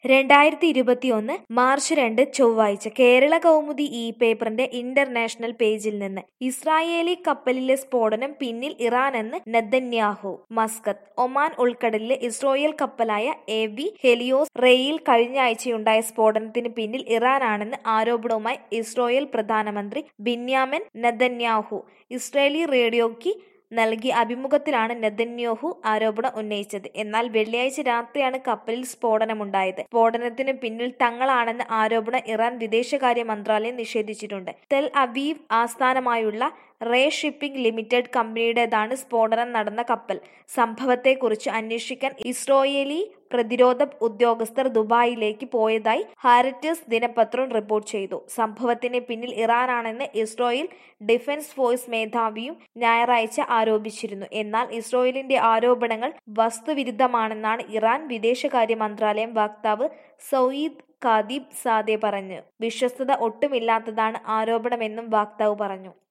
2021 March 2 ചൊവ്വാഴ്ച കേരള കൗമുദി പേപ്പറിന്റെ international പേജിൽ നിന്ന് ഇസ്രായേലി കപ്പലിലെ സ്ഫോടനം പിന്നിൽ ഇറാനെന്ന് നെതന്യാഹു. മസ്കത്ത്. ഒമാൻ ഉൾക്കടലിലെ ഇസ്രായേൽ കപ്പലായ എവി ഹെലിയോസ് റെയിൽ കഴിഞ്ഞയാഴ്ചയുണ്ടായ സ്ഫോടനത്തിന് പിന്നിൽ ഇറാനാണെന്ന് ആരോപണവുമായി ഇസ്രായേൽ പ്രധാനമന്ത്രി ബിന്യാമിൻ നെതന്യാഹു. ഇസ്രായേലി റേഡിയോയ്ക്ക് നൽകിയ അഭിമുഖത്തിലാണ് നെതന്യാഹു ആരോപണം ഉന്നയിച്ചത്. എന്നാൽ വെള്ളിയാഴ്ച രാത്രിയാണ് കപ്പലിൽ സ്ഫോടനമുണ്ടായത്. സ്ഫോടനത്തിന് പിന്നിൽ തങ്ങളാണെന്ന ആരോപണം ഇറാൻ വിദേശകാര്യ മന്ത്രാലയം നിഷേധിച്ചിട്ടുണ്ട്. തെൽ അവീവ് ആസ്ഥാനമായുള്ള റേ ഷിപ്പിംഗ് ലിമിറ്റഡ് കമ്പനിയുടേതാണ് സ്ഫോടനം നടന്ന കപ്പൽ. സംഭവത്തെക്കുറിച്ച് അന്വേഷിക്കാൻ ഇസ്രായേലി പ്രതിരോധ ഉദ്യോഗസ്ഥർ ദുബായിലേക്ക് പോയതായി ഹാരറ്റ്സ് ദിനപത്രം റിപ്പോർട്ട് ചെയ്തു. സംഭവത്തിന് പിന്നിൽ ഇറാനാണെന്ന് ഇസ്രായേൽ ഡിഫൻസ് ഫോഴ്സ് മേധാവിയും ഞായറാഴ്ച ആരോപിച്ചിരുന്നു. എന്നാൽ ഇസ്രായേലിന്റെ ആരോപണങ്ങൾ വസ്തുവിരുദ്ധമാണെന്നാണ് ഇറാൻ വിദേശകാര്യ മന്ത്രാലയം വക്താവ് സൗയിദ് ഖാതിബ് സാദെ പറഞ്ഞു. വിശ്വസ്തത ഒട്ടുമില്ലാത്തതാണ് ആരോപണമെന്നും വക്താവ് പറഞ്ഞു.